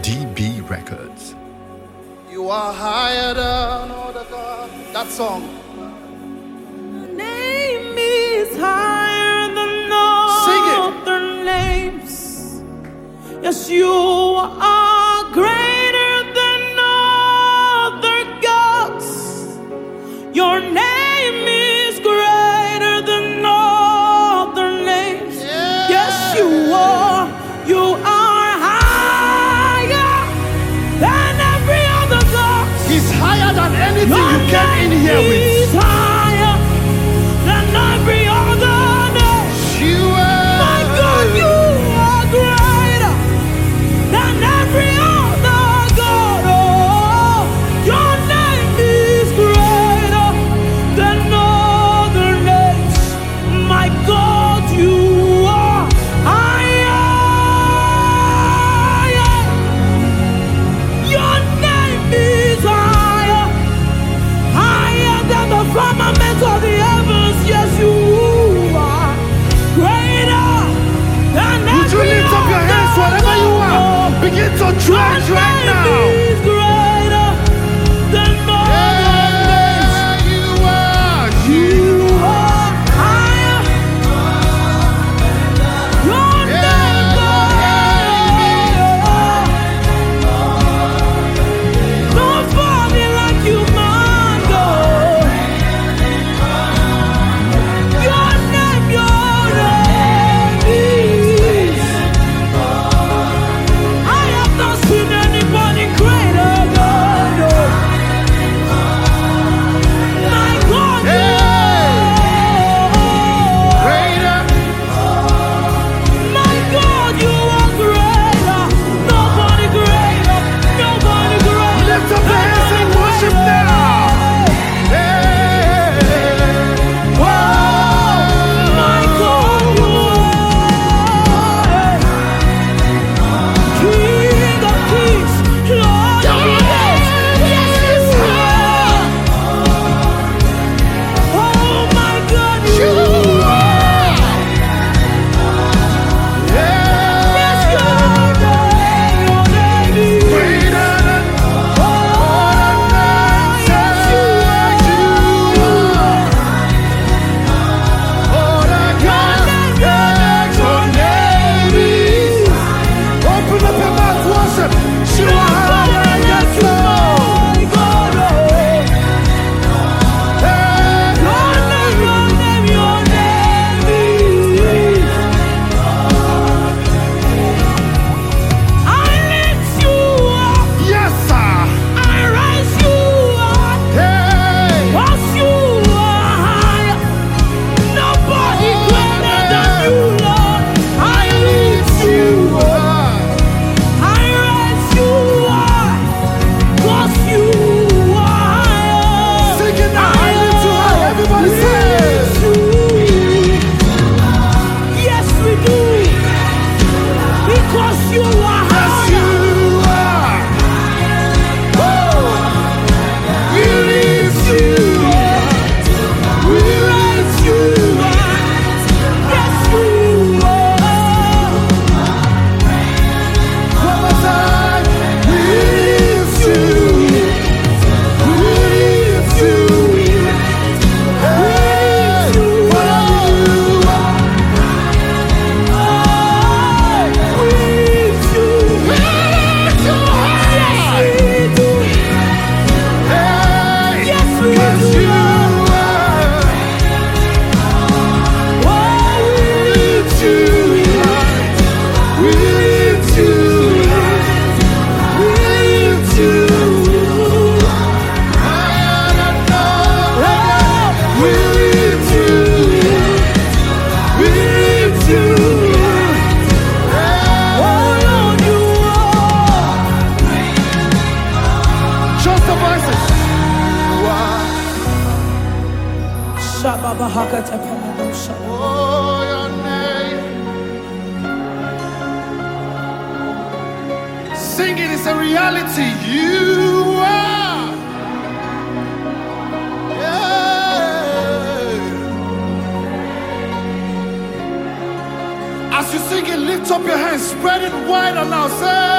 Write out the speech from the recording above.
DB Records. You are higher than all the gods. That song. Name is higher than all other names. Yes, you are greater than other gods. Your name is greater than other names. Yeah. Yes, you are. You are higher than every other god. He's higher than anything Your you came in here name with. is higher than every other name. You are. My God, you are greater than every other God. Oh, your name is greater than other names. My God, you are higher. Your name is higher, higher than the firmament of the heavens. Yes, you are greater than Would you every lift up your hands wherever you are? Begin to trudge right now. is greater than other names. Yeah, you are. You are higher. Your name is nobody like you, my God. Your name is. I have not seen anybody greater, God. My God, you are. Greater. My God, you are greater. Nobody greater. Nobody greater. Lift up your hands and worship now. Yeah. My God, you are King of kings, Lord of lords. Yes, you are. Oh my God, you are. Yes, your name is Greater than Open up your mouth, worship. You are higher, yes, Lord. Yes, sir. Hey. You are. Sing it now, I lift you high. Everybody say. Yes, we do. Because you are Yes, higher. you are. We lift you. We lift you. Yes, you are. One more time. We lift you. We lift you. Hey, what are you? We lift you. We lift you high. Yes, we do. Hey, Yes, we 'cause do. you are. Oh, We lift you. We lift you. We lift you. Higher than all. We lift you. We lift you. oh, Lord, you are. Just the voices. You are. Oh, your name. Singing is a reality. You are. Yeah. As you sing it, lift up your hands, spread it wide and now say.